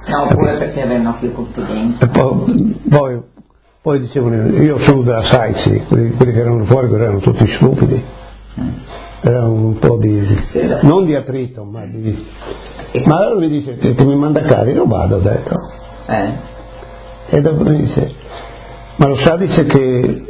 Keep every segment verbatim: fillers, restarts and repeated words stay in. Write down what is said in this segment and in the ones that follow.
No, oppure perché avevano più confidenza. E poi, poi, poi dicevano, io sono della Saici, quelli, quelli che erano fuori erano tutti stupidi. Mm. Era un po' di, sì, non di attrito, ma di... Ma allora mi dice, che mi manda cari, io vado, ho detto. Eh. E dopo mi dice, ma lo sa, dice che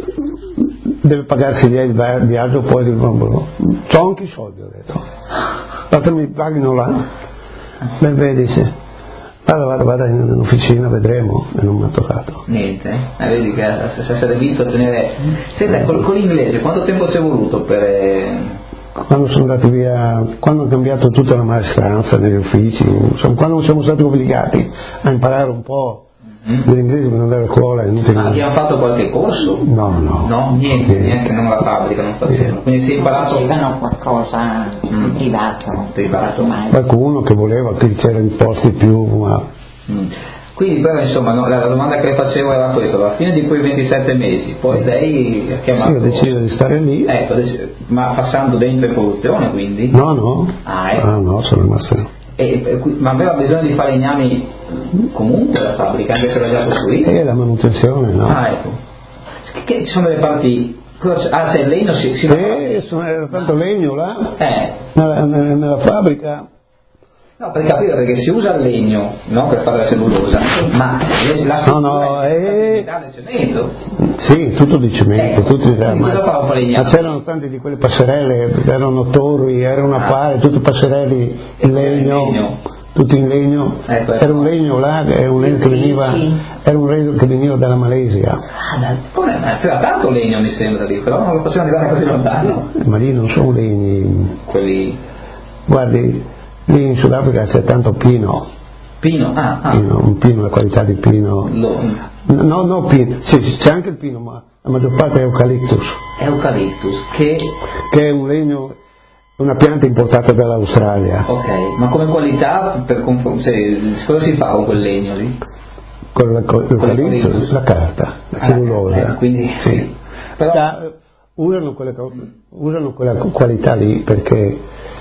deve pagarsi il viaggio, poi dico, c'ho anche i soldi, ho detto. L'altro mi paghino là. Beh, beh, dice, vado, vado, vado in officina, vedremo, e non mi ha toccato. Niente, eh, vedi che se sarebbe vinto a tenere... Senta, con, con l'inglese, quanto tempo ci è voluto per... Eh... Quando sono andati via, quando ho cambiato tutta la maestranza negli uffici, insomma, quando siamo stati obbligati a imparare un po' mm-hmm. dell'inglese per andare a scuola. Ma abbiamo fatto qualche corso? No, no. No, niente, niente, neanche non la fabbrica, non facevano. Quindi si è imparato... Facevano qualcosa mm. privato. Privato. Qualcuno che voleva, che c'era in posti più... Ma... Mm. Quindi però insomma no, la domanda che le facevo era questa, alla fine di quei ventisette mesi, poi lei ha chiamato... Sì, ho deciso di stare lì. Ecco, ma passando dentro in produzione quindi? No, no. Ah, ecco. ah no, sono rimasto... E, ma aveva bisogno di falegnami comunque la fabbrica, anche se era già costruita? E la manutenzione, no. Ah, ecco. Che ci sono delle parti... Ah, c'è il legno si... si eh, sono, era tanto legno là, eh. nella, nella, nella fabbrica... No, per capire, perché si usa il legno, no, per fare la cellulosa, ma la no, no, è del cemento. Sì, tutto di cemento, ecco, tutto di ma, ma c'erano tante di quelle passerelle, erano torri, era una ah. pare, tutte passerelli in legno, legno, tutti in legno, ecco, ecco. Era un legno là, era un legno che veniva, era un legno che veniva dalla Malesia. Ah, come? Ma c'era tanto legno mi sembra lì, però non lo facevano arrivare così lontano. Ma lì non sono legni. Quelli. Guardi, lì in Sudafrica c'è tanto pino. Pino? Ah, ah. Pino, un pino, la qualità di pino. Lo... No, no, pino. Sì, c'è anche il pino, ma la maggior parte è eucaliptus. Eucaliptus, che... Che è un legno, una pianta importata dall'Australia. Ok, ma come qualità, per confron- cioè, cosa si fa con quel legno lì? Con l'eucaliptus? La carta, la ah, cellulosa. Eh, quindi sì. sì. Però... Da, usano, quelle, usano quella qualità lì perché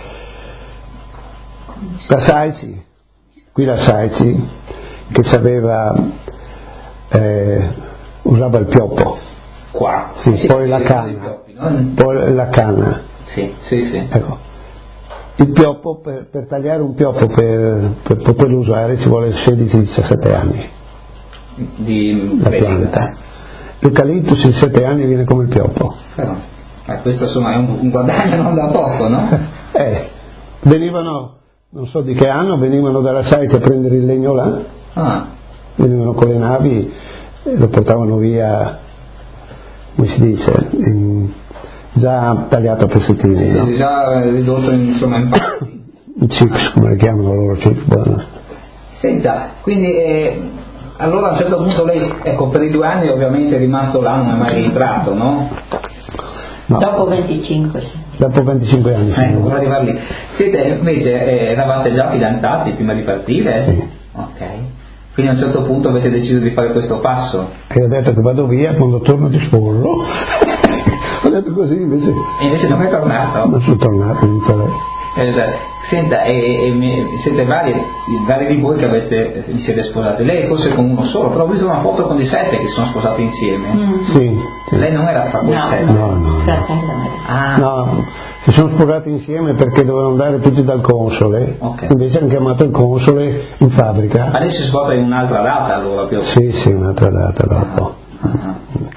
la Saici, qui la Saici, che sapeva, eh, usava il pioppo. Qua? Sì, sì, poi la canna. Pioppi, no? Poi la canna. Sì, sì, sì. Ecco. Il pioppo, per, per tagliare un pioppo per, per poterlo usare ci vuole sedici diciassette anni. Di la pianta. L'eucaliptus in sette anni viene come il pioppo. Però, eh, questo insomma è un, un guadagno non da poco, no? eh, venivano, non so di che anno, venivano dalla Saici a prendere il legno là, ah. venivano con le navi e lo portavano via, come si dice, in, già tagliato a pezzettini. Sì, no? sì, già ridotto in, insomma in parti. I chips, come le chiamano loro, chips, buono. Senta, quindi eh, allora a un certo punto lei, ecco, per i due anni ovviamente è rimasto là, non è mai rientrato, no? No. Dopo venticinque, sì. Dopo venticinque anni. Ecco, per arrivare lì. Siete invece, eh, eravate già fidanzati prima di partire? Sì. Ok. Quindi a un certo punto avete deciso di fare questo passo? E ho detto che vado via, quando torno ti sposo. Ho detto così invece. E invece non è tornato? Non sono tornato, in Esatto. Senta, e, e, siete vari, vari di voi che avete, vi siete sposati. Lei forse con uno solo, però ho visto una foto con di sette che sono sposati insieme. Mm. Sì, sì. Lei non era tra quei no, sette? No, no. Ah. No, si sono sposati insieme perché dovevano andare tutti dal console. Okay. Invece hanno chiamato il console in fabbrica. Ma lei si sposa in un'altra data allora più? Sì, sì, un'altra data dopo. Ah. Ah.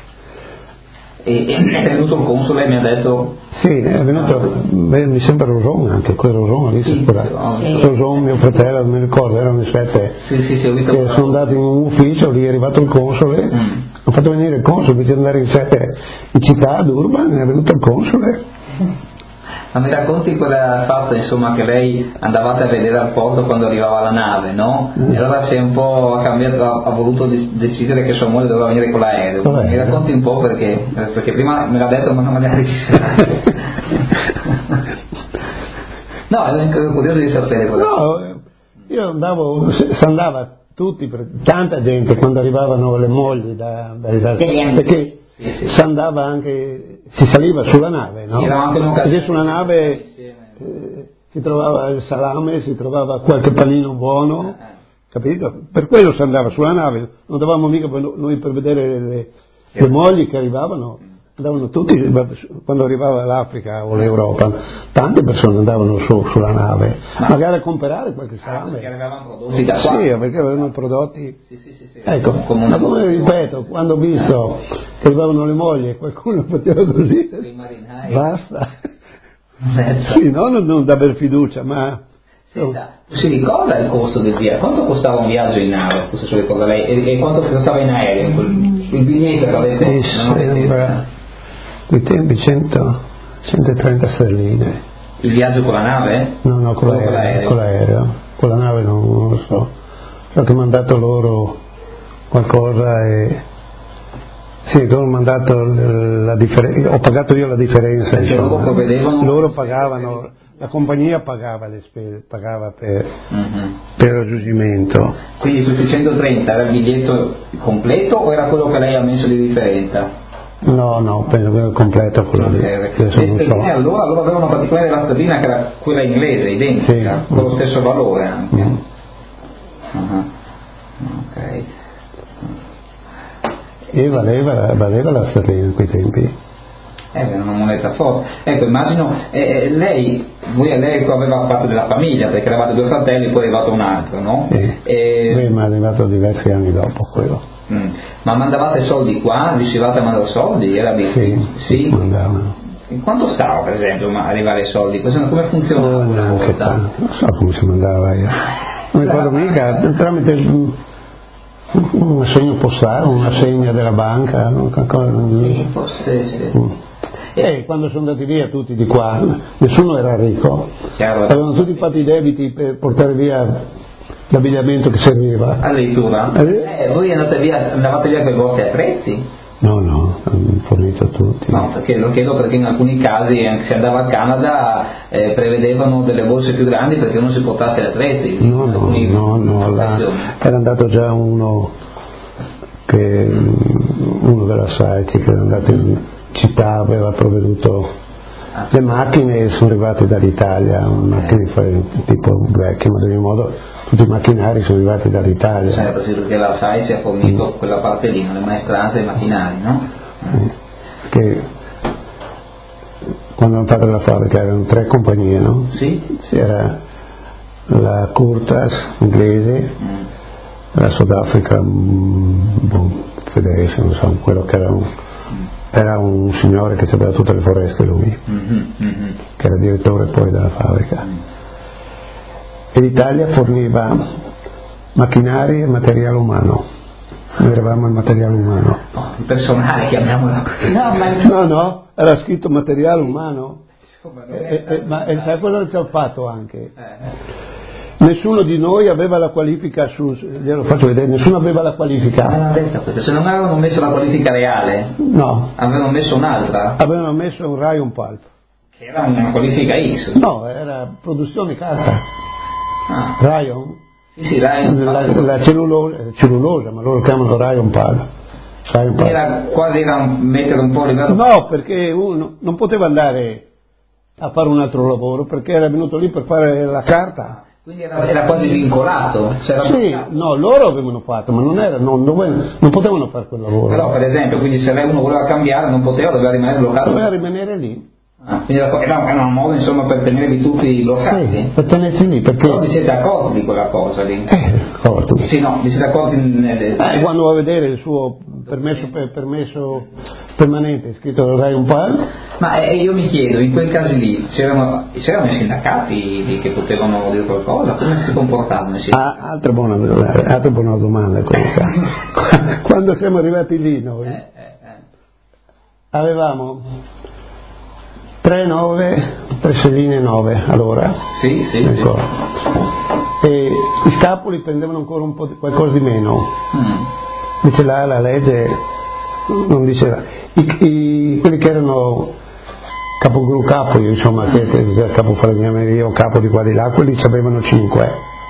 E è venuto il console e mi ha detto... Sì, è venuto, beh, mi sembra Roson anche, quel Roson lì si è sposato. Roson, mio fratello, non mi ricordo, erano i sette. Sì, sì, sì, ho visto. Che sono andati in un ufficio, lì è arrivato il console, mm. hanno fatto venire il console, invece di andare in sette in città, ad Urban, è venuto il console. Ma mi racconti quella fatta, insomma, che lei andavate a vedere al porto quando arrivava la nave, no? Mm. E allora si è un po' cambiato, ha, ha voluto decidere che sua moglie doveva venire con l'aereo. Vabbè, mi racconti un po' perché, perché prima me l'ha detto ma non me l'ha registrato. No, ero curioso di sapere quello. No, io andavo, si andava tutti, tanta gente quando arrivavano le mogli da, da, da perché sì, sì. si andava anche, si saliva sulla nave, no? Sì, anche perché sulla nave eh, si trovava il salame, si trovava qualche panino buono, capito? Per quello si andava sulla nave, non andavamo mica noi per vedere le, le mogli che arrivavano, andavano tutti, quando arrivava l'Africa o l'Europa, tante persone andavano su sulla nave, ma magari a comprare qualche salame. Perché avevano prodotti da qua. Sì, perché avevano prodotti. Sì, sì, sì, sì. Ecco, come ma come ripeto, quando ho visto che arrivavano le mogli e qualcuno faceva così, basta. Sì, no, non, non da aver fiducia, ma... Senta, si ricorda il costo del viaggio? Quanto costava un viaggio in nave? Questo si ricorda lei? E, e quanto costava in aereo? Il biglietto che avete? Mi sembra, quei tempi cento, centotrenta sterline. Il viaggio con la nave? No, no, con l'aereo, l'aereo. Con l'aereo. Con la nave non, non lo so. So che mi hanno dato loro qualcosa e... Sì, loro mi hanno dato la differenza, ho pagato io la differenza, insomma. Loro provvedevano... Loro pagavano, la compagnia pagava le spese, pagava per, uh-huh. per il raggiungimento. Quindi questi centotrenta era il biglietto completo o era quello che lei ha messo di differenza? No, no, penso che era completo quello lì. Okay. Le sterline allora, allora avevano una particolare della sterlina che era quella inglese, identica, sì. Con lo stesso valore anche. Mm. Uh-huh. Ok. E valeva, valeva la sterlina in quei tempi. Eh, era una moneta forte. Ecco, immagino, eh, lei, voi a lei aveva parte della famiglia, perché eravate due fratelli, poi è arrivato un altro, no? Sì. E... Beh, ma è arrivato diversi anni dopo quello. Mm. Ma mandavate soldi qua? Riuscivate a mandare soldi? Era sì, sì, mandavano. In quanto stava, per esempio, a arrivare i soldi? Come funzionava? No, neanche tanto. Non so come si mandava io. Non mi ricordo mica, tramite il... un assegno postale, una segna della banca, sì, forse sì. Mm. E quando sono andati via tutti di qua, nessuno era ricco, chiaro, avevano tutti fatto i debiti per portare via l'abbigliamento che serviva. Addirittura? Eh, voi andate via, andavate via con i vostri attrezzi? No, no, hanno fornito tutti. No, perché lo chiedo perché in alcuni casi, anche se andava al Canada, eh, prevedevano delle borse più grandi perché non si portasse gli attrezzi. No, no, no, no, la, era andato già uno che uno della Saici che era andato in città, aveva provveduto ah, le macchine e sono arrivate dall'Italia, macchine tipo vecchie, ma ad ogni modo tutti i macchinari sono arrivati dall'Italia. Certo, sì, perché la Saici ha fornito mm. quella parte lì, le maestranze dei macchinari, no? Mm. Che quando hanno fatto la fabbrica erano tre compagnie, no? Sì. C'era la Curtas inglese, mm. la South Africa boh, Federation, non so, quello che era un, mm. era un signore che aveva tutte le foreste lui, mm-hmm, mm-hmm. che era direttore poi della fabbrica. Mm. E l'Italia forniva macchinari e materiale umano. Noi eravamo il materiale umano. Oh, il personale, chiamiamolo così. No, ma... no, no, era scritto materiale umano. E, e, ma e sai quello che ci ho fatto anche? Eh. Nessuno di noi aveva la qualifica su, glielo faccio vedere, nessuno aveva la qualifica. Ma detto questo, se non avevano messo la qualifica reale, no. Avevano messo un'altra? Avevano messo un Ryan Pulp. Che era una qualifica X? No, era produzione carta. Ah. Rayon? Sì, sì, Rayon. La, la cellulosa, cellulosa, ma loro chiamano Rayon Pulp. Era quasi era un, mettere un po' a livello. No, perché uno non poteva andare a fare un altro lavoro perché era venuto lì per fare la carta. Quindi era, era quasi vincolato. C'era sì, bloccato. No, loro avevano fatto, ma non, era, non, non, non potevano fare quel lavoro. Però per esempio, quindi se uno voleva cambiare non poteva, doveva rimanere bloccato. Doveva rimanere lì. Ah, quindi era, era un modo insomma per tenervi tutti bloccati? Sì, per tenersi lì perché... Però vi siete accorti di quella cosa lì? Eh, accorto. Sì, no, vi siete accorti nelle... Eh, quando va a vedere il suo permesso, per, permesso permanente scritto Rai un Pal. Ma eh, io mi chiedo, in quei casi lì c'erano, c'erano i sindacati lì che potevano dire qualcosa? Come si comportavano? Ah, altra buona, altra buona domanda questa. Quando siamo arrivati lì noi eh, eh, eh. avevamo tre nove, tre sedine nove allora. Sì, sì, ecco. Sì. E i scapoli prendevano ancora un po' di, qualcosa di meno. Mm. Dice là la legge non diceva. I, i, quelli che erano capo capo, insomma, mm. che, che capo falegnameria o capo di qua di là, quelli ci avevano cinque.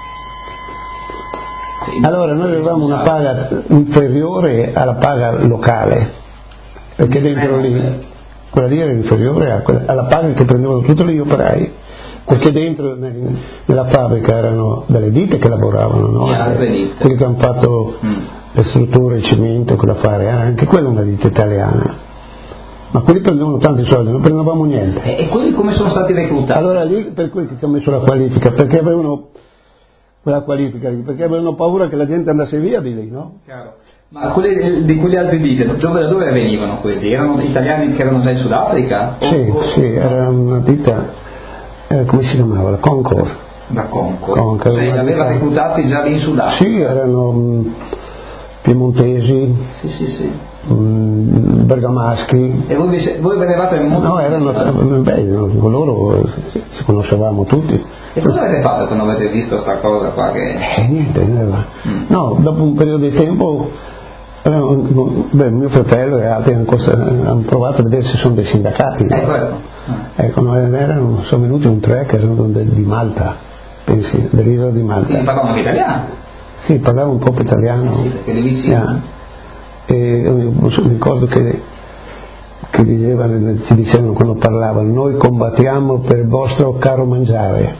Sì, allora noi avevamo una paga inferiore alla paga locale, perché dentro lì quella lì era inferiore a quella, alla paga che prendevano tutti gli operai, perché dentro nella fabbrica erano delle ditte che lavoravano, no? Ditte. Quelli che hanno fatto mm. le strutture, il cemento, quella fare, era anche quella una ditta italiana. Ma quelli prendevano tanti soldi, non prendevamo niente. E, e quelli come sono stati reclutati? Allora lì per quelli che ci hanno messo la qualifica, perché avevano quella qualifica, perché avevano paura che la gente andasse via di lì, no? Chiaro. Ma quelli di quegli altri ditte, dove, da dove venivano quelli? Erano italiani che erano già in Sudafrica? Sì, o, sì, era una ditta, eh, come si chiamava? La Concord. La Concord. Concord cioè, li aveva reclutati già lì in Sudafrica? Sì, erano mh, piemontesi. Sì, sì, sì. Mh, bergamaschi. E voi, vi, voi vedevate il mondo? No, erano, beh, con loro ci conoscevamo tutti. E cosa avete fatto quando avete visto sta cosa qua? Che... Eh, niente, mm. no, dopo un periodo di tempo, beh, mio fratello e altri hanno provato a vedere se sono dei sindacati. Eh, quello. Eh. Ecco, no, erano, sono venuti un tre che erano di Malta, pensi, dell'isola di Malta. Quindi parlavano anche italiano? Sì, parlavo un po' italiano. Sì, perché lì vicino. Yeah. E mi ricordo che, che dicevano, ci dicevano quando parlavano: noi combattiamo per il vostro caro mangiare.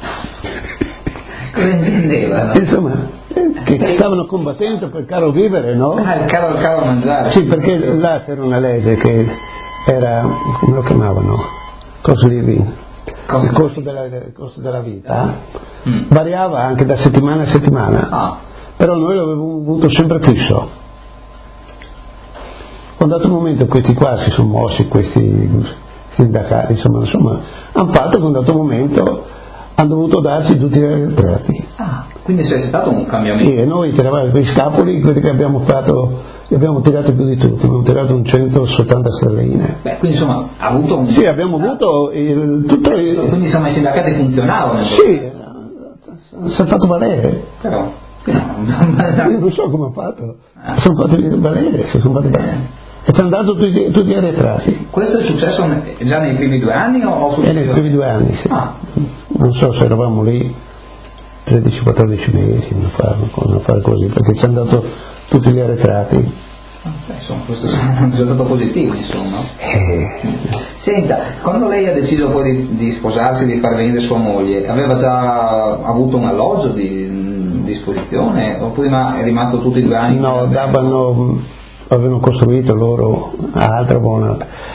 Cosa intendevano? Insomma, che stavano combattendo per il caro vivere, no? Ah, il caro, il caro mangiare. Sì, perché là c'era una legge che era, come lo chiamavano? Cost of living. Cost. Il costo della, il costo della vita mm. variava anche da settimana a settimana, ah. però noi l'avevamo avuto sempre fisso. A un dato momento questi qua si sono mossi, questi sindacati, insomma, insomma hanno fatto che a un dato momento hanno dovuto darci tutti i retrati. Ah, quindi c'è stato un cambiamento? Sì, e noi tiravamo quei scapoli, quelli che abbiamo fatto, li abbiamo tirati più di tutti, abbiamo tirato un centosettanta sterline. Beh, quindi insomma ha avuto un... Sì, abbiamo avuto il, tutto il... Quindi insomma i sindacati funzionavano? Sì, si è fatto valere. Però... No. Io non so come ho fatto, ah. sono fatti valere, si sono fatti valere. E ci hanno dato tutti, tutti i arretrati. Questo è successo già nei primi due anni o successivamente? Eh, nei primi due anni, sì. Ah. Non so se eravamo lì tredici quattordici mesi a fare così, perché ci hanno dato tutti gli arretrati. Beh, insomma, questo è un risultato positivo, insomma. Eh. Senta, quando lei ha deciso poi di, di sposarsi, di far venire sua moglie, aveva già avuto un alloggio di disposizione oppure è rimasto tutti i due anni? No, davano, avevano costruito loro altra buona.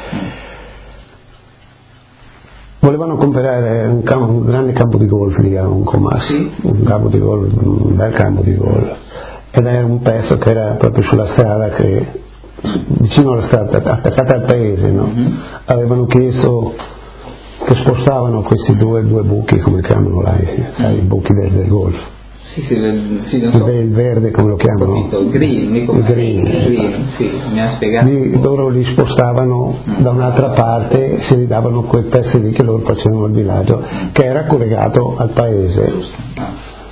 Volevano comprare un, campo, un grande campo di golf lì a un Comassi, sì. un campo di golf, un bel campo di golf, ed era un pezzo che era proprio sulla strada, che vicino alla strada, attaccata al paese, no? Mm-hmm. Avevano chiesto che spostavano questi due, due buchi, come chiamano là, sai, i buchi del, del golf. Sì, sì, sì, non so. Il verde, come lo chiamano? Il green, il green. green, sì, mi ha spiegato. Lì, loro li spostavano mm. da un'altra parte, si ridavano quei pezzi lì che loro facevano al villaggio, mm. che era collegato al paese. Ah.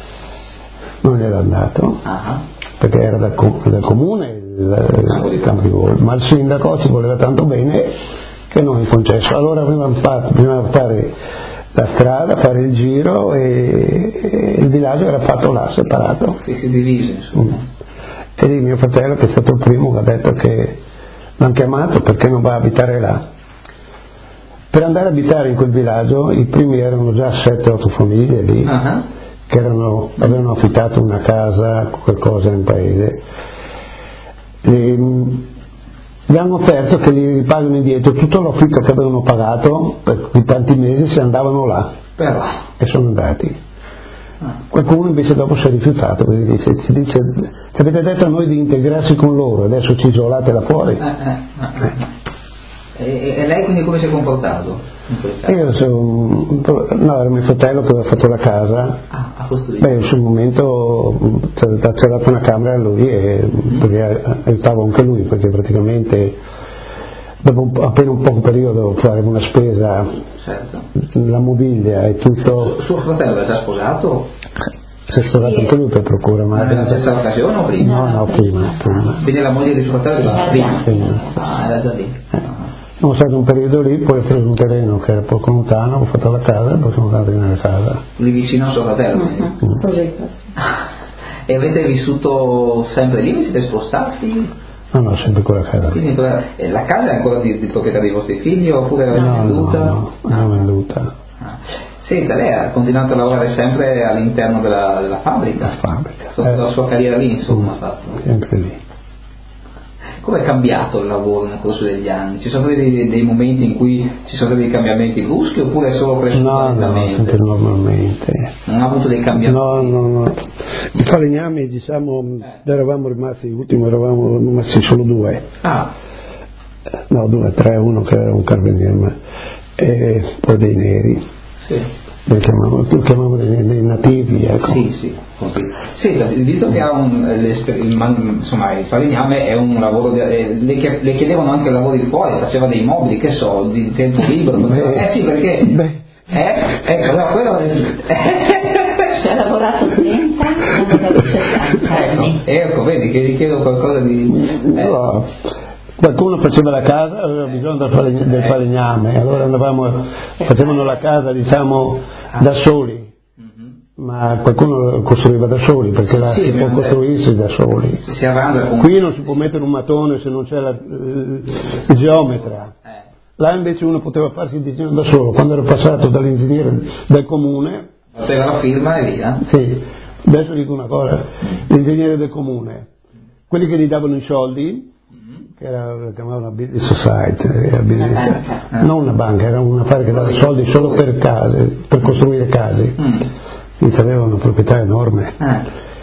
Non era andato, ah. perché era dal, dal comune il, il campo di golf, ma il sindaco ci voleva tanto bene che non gli concesso. Allora avevano fatto, bisognava fare la strada, fare il giro, e, e il villaggio era fatto là, separato. Si si divise, insomma. Mm. E lì mio fratello, che è stato il primo, ha detto che l'hanno chiamato perché non va a abitare là. Per andare a abitare in quel villaggio, i primi erano già sette otto famiglie lì, uh-huh. che erano, avevano affittato una casa, qualcosa in paese. E, gli hanno offerto che gli pagano indietro tutto l'affitto che avevano pagato per di tanti mesi, se andavano là. Però. E sono andati. Ah. Qualcuno invece dopo si è rifiutato, perché dice, ci dice, ci avete detto a noi di integrarsi con loro, adesso ci isolate là fuori. Eh, eh, eh, eh. E, e lei quindi come si è comportato? Io sono, no, era mio fratello che aveva fatto la casa. Ah, a costruire. Beh, sul momento ci ha dato una camera a lui, e, mm-hmm. perché aiutavo anche lui, perché praticamente dopo un, appena un poco periodo fare una spesa, certo. la mobilia e tutto. Su, suo fratello era già sposato? Si è sposato anche lui per procura, ma nella stessa occasione o prima? No, no, prima, prima. Quindi la moglie di suo fratello era prima? prima. Ah, era già lì. Eh. Sono stato un periodo lì, poi ho preso un terreno che era poco lontano, ho fatto la casa e poi sono andato nella casa. Lì vicino a suo fratello? Uh-huh. Mm. E avete vissuto sempre lì? Vi siete spostati? No, no, sempre quella casa. Quindi la casa è ancora di, di proprietà dei vostri figli oppure l'avete no, venduta? No, no, l'ho venduta. Ah. Senta, lei ha continuato a lavorare sempre all'interno della, della fabbrica? La fabbrica. Tutta eh. la sua carriera lì, insomma, ha fatto. Sempre lì. Come è cambiato il lavoro nel corso degli anni? Ci sono stati dei, dei momenti in cui ci sono stati dei cambiamenti bruschi oppure è solo cresciuto no, lentamente? No, sempre normalmente. Non ha avuto dei cambiamenti? No, no, no. I falegnami, diciamo, eh. eravamo rimasti, l'ultimo eravamo rimasti solo due. Ah. No, due, tre, uno che era un carabiniere, e poi dei neri. Sì. Li chiamavamo, li chiamavamo dei, dei nativi, ecco. Sì, sì, così. Senta, visto che ha un, insomma, il falegname è un lavoro, di, eh, le, le chiedevano anche lavori fuori, faceva dei mobili, che so, di tempo libero, faceva, beh, eh sì, perché, beh. eh, ecco, allora quello ci ha lavorato trenta, hanno lavorato sessanta anni. Ecco, vedi che gli chiedo qualcosa di... Eh. No. Qualcuno faceva la casa, aveva bisogno del, faleg- del falegname, allora andavamo, facevano la casa, diciamo, da soli, ma qualcuno costruiva da soli, perché là sì, si può costruirsi da soli. Si con... Qui non si può mettere un mattone se non c'è la, il geometra. Là invece uno poteva farsi il disegno da solo, quando era passato dall'ingegnere del comune. Faceva la firma e via. Sì, adesso dico una cosa, l'ingegnere del comune, quelli che gli davano i soldi, che era, la chiamavano business society, era business, una banca. non una banca, era un affare che dava soldi solo per case, per costruire case, mm. quindi aveva una proprietà enorme. Ah.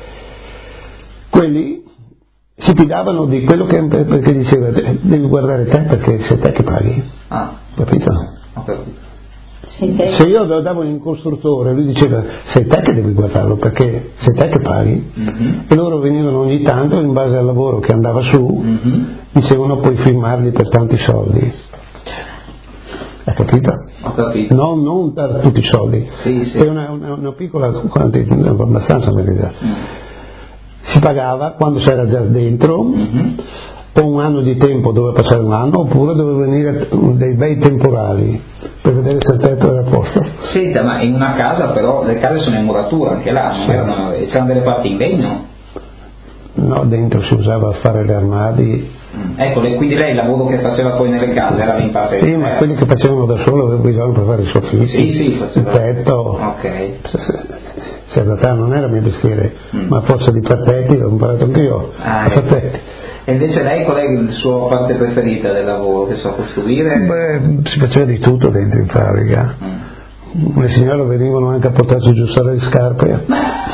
Quelli si fidavano di quello che, perché diceva devi guardare te perché sei te che paghi, ah. capito? Ho capito. Se io lo davo in costruttore, lui diceva sei te che devi guardarlo perché sei te che paghi, mm-hmm. e loro venivano ogni tanto in base al lavoro che andava su, mm-hmm. dicevano puoi firmarli per tanti soldi. Hai capito? Ho capito. No, non per tutti i soldi, sì, sì. È una, una, una piccola quantità, abbastanza verità. Mm. Si pagava quando c'era già dentro, mm-hmm. o un anno di tempo, doveva passare un anno, oppure doveva venire dei bei temporali per vedere se il tetto era a posto. Senta, ma in una casa però le case sono in muratura anche là, non erano, c'erano delle parti in legno? No, dentro si usava a fare gli armadi. Mm. Ecco, quindi lei il lavoro che faceva poi nelle case era in parte... Sì, ma quelli che facevano da solo avevano bisogno per fare i soffitti, sì, sì, faceva... il tetto. Ok. Se in realtà non era mio mestiere, mm. ma forse di partetti l'ho imparato anch'io. Ah, ecco. E invece lei qual è la sua parte preferita del lavoro che so costruire? Beh, si faceva di tutto dentro in fabbrica. Mm. Le signore venivano anche a portarci a aggiustare le scarpe.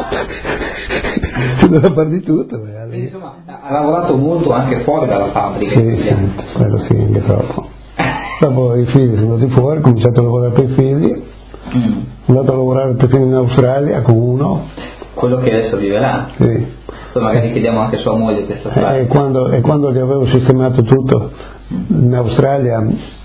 Si doveva fare di tutto. Quindi, insomma, ha lavorato molto anche fuori dalla fabbrica. Sì, sì, quello sì, anche troppo. Dopo i figli sono andati fuori, ho cominciato a lavorare per i figli, mm. sono andato a lavorare per fine in Australia con uno. Quello che adesso vive là? Sì. Poi magari chiediamo anche a sua moglie questa frase. E quando, e quando gli avevo sistemato tutto, in Australia,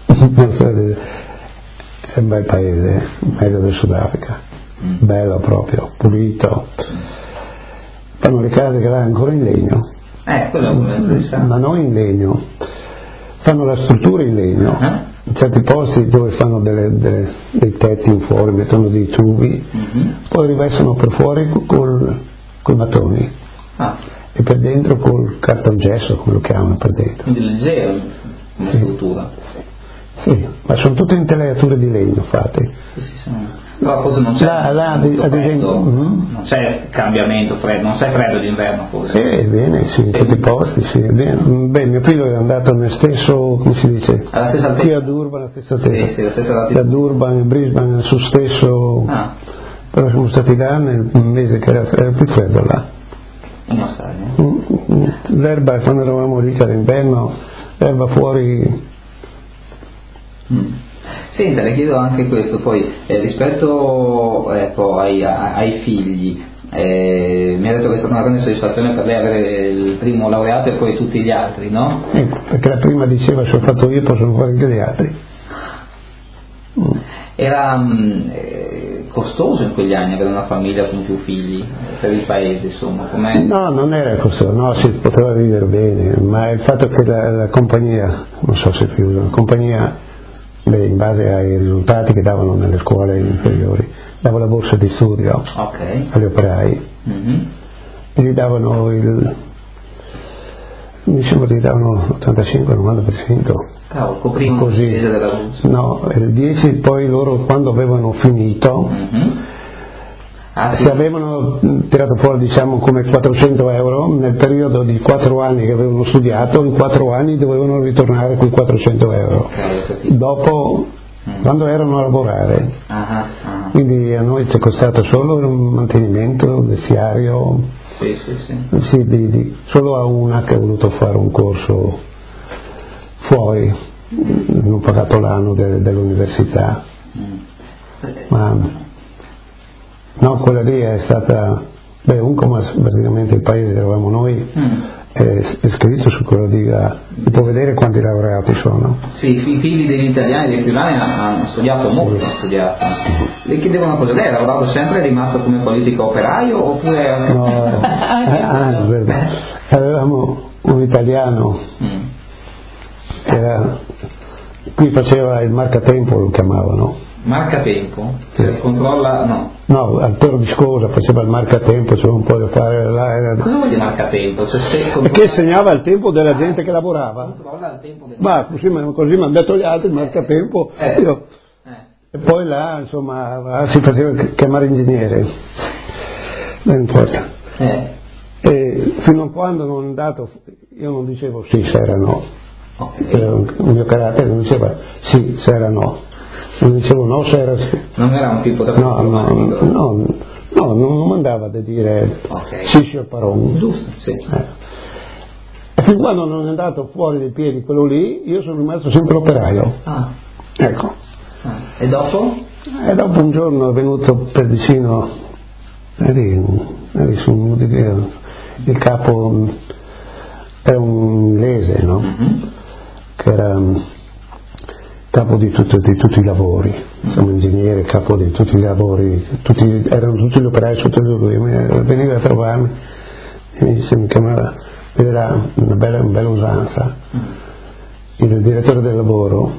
è un bel paese, meglio del Sudafrica, mm. bello proprio, pulito. Fanno le case che là ancora in legno, eh, quello è un ma non in legno, fanno la struttura in legno, uh-huh. in certi posti dove fanno delle, delle, dei tetti in fuori, mettono dei tubi, uh-huh. poi rivestono per fuori col, col mattoni, ah. e per dentro col cartongesso, come lo chiamano per dentro. Quindi leggero come sì. struttura. Sì, ma sono tutte intelaiature di legno fatte. Sì, sì, sono... No, forse non c'è, là, là, ad esempio, mm-hmm. non c'è cambiamento freddo, non c'è freddo d'inverno forse. Eh, bene, sì, in tutti i posti, sì, bene. Beh, mio figlio è andato nel stesso, come si dice? Alla stessa altezza. Qui a Durban, alla stessa altezza. Sì, sì, la stessa altezza. Da Durban a Brisbane sul stesso, ah. però siamo stati là nel mese che era, era più freddo là. In Australia? L'erba, quando eravamo lì, che era inverno, l'erba fuori... Mm. Senta, le chiedo anche questo, poi eh, rispetto ecco, ai, a, ai figli, eh, mi ha detto che è stata una grande soddisfazione per lei avere il primo laureato e poi tutti gli altri, no? Ecco, perché la prima diceva se ho fatto io possono fare anche gli altri. Mm. Era mh, eh, costoso in quegli anni avere una famiglia con più figli, eh, per il paese insomma? Com'è? No, non era costoso, no, si poteva vivere bene, ma il fatto che la, la compagnia, non so se più, la compagnia... Beh, in base ai risultati che davano nelle scuole inferiori, dava la borsa di studio okay. agli operai, mm-hmm. e gli davano il, mi sembra che davano ottantacinque novanta per cento. Cavolo, coprivano le spese dell'abuso. No, il dieci poi loro quando avevano finito, mm-hmm. ah, sì. se avevano tirato fuori diciamo come quattrocento euro, nel periodo di quattro anni che avevano studiato, in quattro anni dovevano ritornare quei quattrocento euro. Okay, dopo, mm. quando erano a lavorare. Ah, ah. Quindi a noi ci è costato solo un mantenimento, vestiario, sì, sì, sì. Sì, di, di, solo a una che ha voluto fare un corso fuori, non ho pagato l'anno de, dell'università, mm. ma no, quella lì è stata, beh, un come praticamente il paese eravamo noi, mm. è, è scritto su quella diga, si può vedere quanti laureati sono. Sì, i figli degli italiani e degli friulani hanno studiato molto, sì. hanno studiato. Le chiedevo una cosa, lei ha lavorato sempre, è rimasto come politico operaio oppure... No, eh, ah, avevamo un italiano mm. che era, qui faceva il marcatempo, lo chiamavano. Marcatempo? Sì. Cioè, controlla, no. No, al Toro di Scosa faceva il marcatempo, c'era un po' da fare là. Era... Cosa vuol dire marcatempo? Cioè, se controlla... Perché segnava il tempo della gente che lavorava. Controlla il tempo del... Ma così, così mi hanno detto gli altri, il marcatempo. Eh. Io... Eh. E poi là, insomma, si faceva chiamare ingegnere. Non importa. Eh. E fino a quando non è andato, io non dicevo sì, se era no. Okay. Il mio carattere non diceva sì, se era no. Non dicevo no, se era sì. Non era un tipo da no, no, no, no, non mandava da dire okay. sì, sì, paron. Giusto, sì. Eh. E fin quando non è andato fuori dai piedi quello lì, io sono rimasto sempre operaio. Ah. Ecco. Ah. E dopo? E dopo un giorno è venuto per vicino, eri, eri su uno di il capo, era un inglese, no? Mm-hmm. Che era capo di, tutto, di tutti i lavori, insomma ingegnere, capo di tutti i lavori, tutti, erano tutti gli operai sotto lui, veniva a trovarmi e mi, mi chiamava, era una bella, una bella usanza, il direttore del lavoro,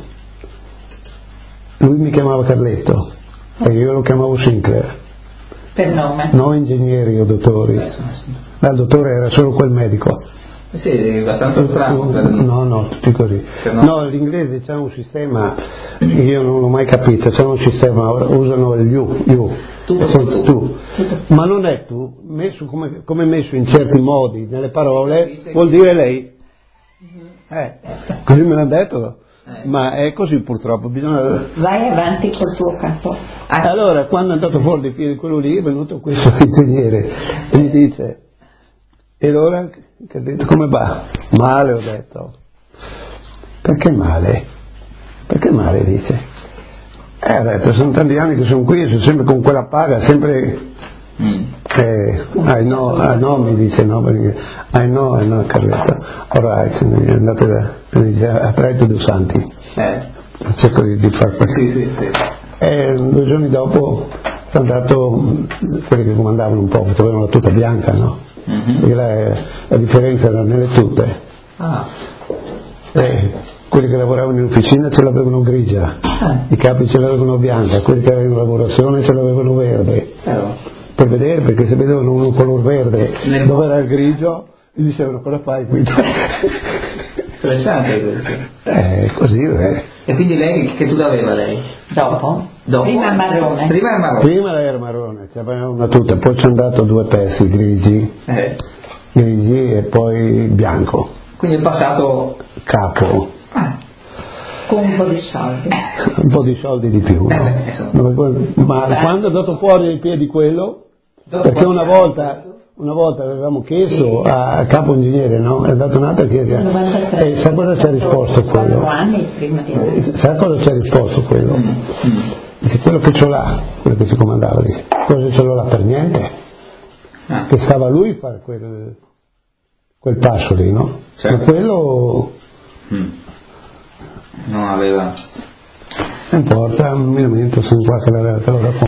lui mi chiamava Carletto e io lo chiamavo Sinclair. Per nome? No ingegneri o dottori, ma il dottore era solo quel medico. Sì, è abbastanza strano. Per... No, no, tutti così. No, no gli inglesi c'è un sistema, io non l'ho mai capito, c'è un sistema, usano il you, you. Tu, tu, tu. Ma non è tu, messo come, come messo in certi modi nelle parole, vuol dire lei. Eh, così me l'hanno detto. Eh. Ma è così purtroppo, bisogna... Vai avanti col tuo capo. Ah. Allora, quando è andato fuori dai piedi quello lì, è venuto questo ingegnere e mi dice, e allora, che ha detto, come va? Male, ho detto. Perché male? Perché male, dice. Eh, ho detto, sono tanti anni che sono qui, sono sempre con quella paga, sempre... Mm. Eh, I know, I know, mi dice, no, perché I know, I know, Carletta. Alright, è andato da, mi dice, I try to do something. Eh. Cerco di, di far questo. Sì, sì, sì. E due giorni dopo sono andato, quelli che comandavano un po', avevano la tuta bianca, no? Mm-hmm. Perché la, la differenza era nelle tute. Ah. E quelli che lavoravano in officina ce l'avevano grigia, ah. I capi ce l'avevano bianca, quelli che erano in lavorazione ce l'avevano verde. Eh. Per vedere, perché se vedevano uno color verde nel dove era il grigio gli dicevano cosa fai qui? Interessante questo. Eh, così eh. E quindi lei che tuta aveva lei? Dopo? Dopo? Prima marrone. Prima era marrone. Prima era marrone, c'aveva una tuta, poi ci hanno dato due pezzi grigi, eh. grigi e poi bianco. Quindi è passato capo. Ah. Con un po' di soldi. Un po' di soldi di più, no? Eh, ma eh. quando è andato fuori dai piedi quello, dopo perché una volta, una volta avevamo chiesto sì. a capo ingegnere, no? È andato un'altra chiesa. E sa cosa ci ha risposto quello? Anni prima di me. Sa cosa ci ha risposto quello? Mm. Dice, quello che ce l'ha, quello che ci comandava, dice, cosa ce l'ho là per niente? Ah. Che stava lui a fare quel, quel passo lì, no? Certo. Ma quello... Mm. Non aveva. Non importa, un minuto, sono qua che la racconto.